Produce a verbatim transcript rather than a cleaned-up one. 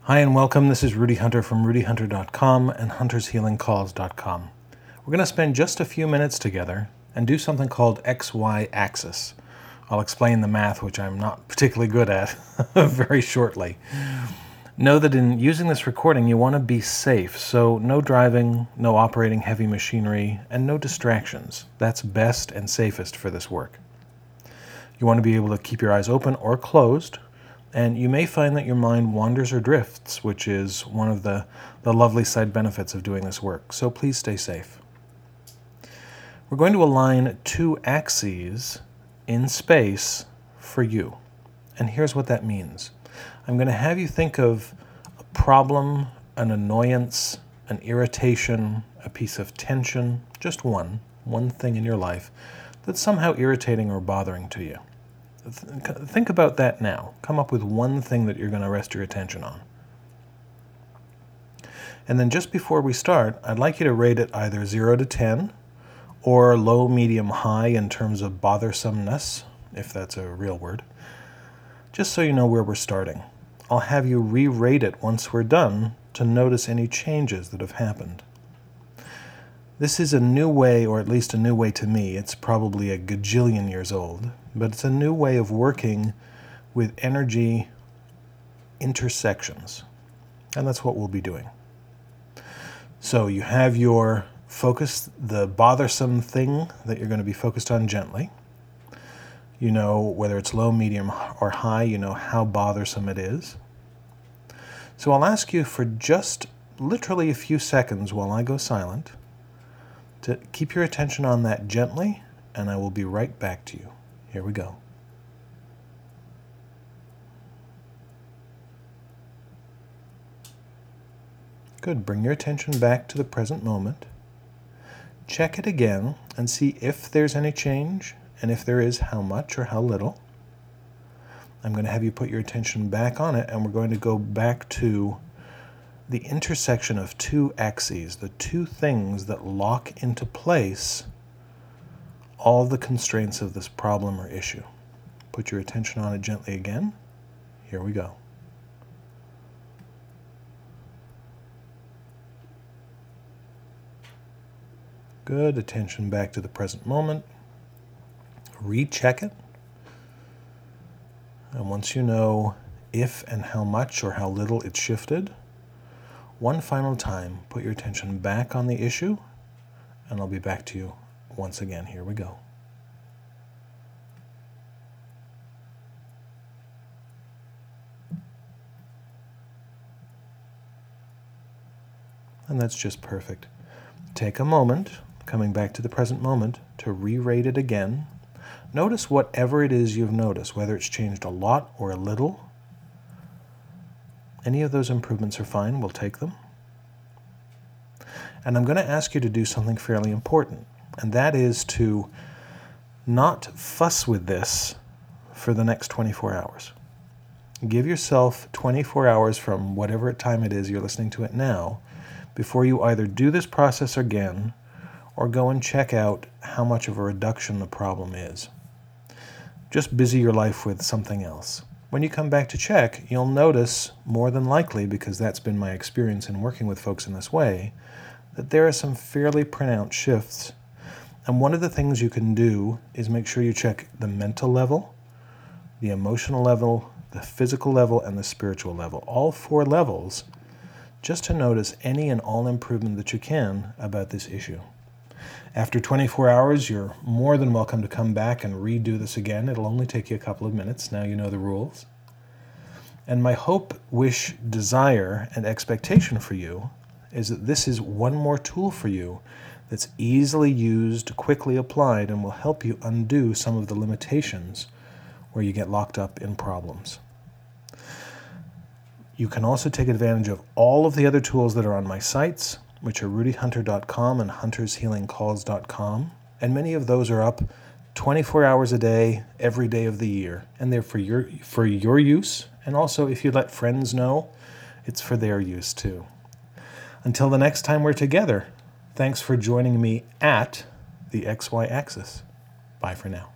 Hi and welcome. This is Rudy Hunter from rudy hunter dot com and hunters healing calls dot com. We're going to spend just a few minutes together and do something called X Y axis. I'll explain the math, which I'm not particularly good at, very shortly. Know that in using this recording, you want to be safe, so no driving, no operating heavy machinery, and no distractions. That's best and safest for this work. You want to be able to keep your eyes open or closed, and you may find that your mind wanders or drifts, which is one of the, the lovely side benefits of doing this work, so please stay safe. We're going to align two axes in space for you, and here's what that means. I'm going to have you think of a problem, an annoyance, an irritation, a piece of tension, just one, one thing in your life that's somehow irritating or bothering to you. Think about that now. Come up with one thing that you're going to rest your attention on. And then just before we start, I'd like you to rate it either zero to ten or low, medium, high in terms of bothersomeness, if that's a real word, just so you know where we're starting. I'll have you re-rate it once we're done to notice any changes that have happened. This is a new way, or at least a new way to me. It's probably a gajillion years old, but it's a new way of working with energy intersections. And that's what we'll be doing. So you have your focus, the bothersome thing that you're going to be focused on gently. You know whether it's low, medium, or high, you know how bothersome it is. So I'll ask you for just literally a few seconds while I go silent to keep your attention on that gently, and I will be right back to you. Here we go. Good. Bring your attention back to the present moment. Check it again and see if there's any change, and if there is, how much or how little. I'm going to have you put your attention back on it, and we're going to go back to the intersection of two axes, the two things that lock into place all the constraints of this problem or issue. Put your attention on it gently again. Here we go. Good. Attention back to the present moment. Recheck it. And once you know if and how much or how little it's shifted, one final time, put your attention back on the issue, and I'll be back to you once again. Here we go. And that's just perfect. Take a moment, coming back to the present moment, to re-rate it again. Notice whatever it is you've noticed, whether it's changed a lot or a little. Any of those improvements are fine. We'll take them. And I'm going to ask you to do something fairly important, and that is to not fuss with this for the next twenty-four hours. Give yourself twenty-four hours from whatever time it is you're listening to it now before you either do this process again or go and check out how much of a reduction the problem is. Just busy your life with something else. When you come back to check, you'll notice, more than likely, because that's been my experience in working with folks in this way, that there are some fairly pronounced shifts. And one of the things you can do is make sure you check the mental level, the emotional level, the physical level, and the spiritual level. All four levels, just to notice any and all improvement that you can about this issue. After twenty-four hours, you're more than welcome to come back and redo this again. It'll only take you a couple of minutes. Now you know the rules. And my hope, wish, desire, and expectation for you is that this is one more tool for you that's easily used, quickly applied, and will help you undo some of the limitations where you get locked up in problems. You can also take advantage of all of the other tools that are on my sites, which are rudy hunter dot com and hunters healing calls dot com. And many of those are up twenty-four hours a day, every day of the year. And they're for your, for your use. And also, if you let friends know, it's for their use too. Until the next time we're together, thanks for joining me at the X Y axis. Bye for now.